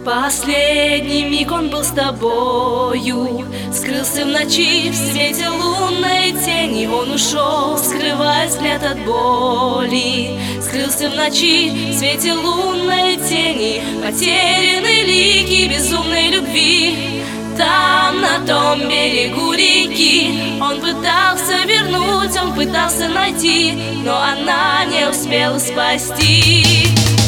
Последний миг он был с тобою, скрылся в ночи в свете лунной тени. Он ушел, скрывая взгляд от боли. Скрылся в ночи в свете лунной тени. Потеряны лики безумной любви. Там, на том берегу реки, он пытался вернуть, он пытался найти, но она не успела спасти.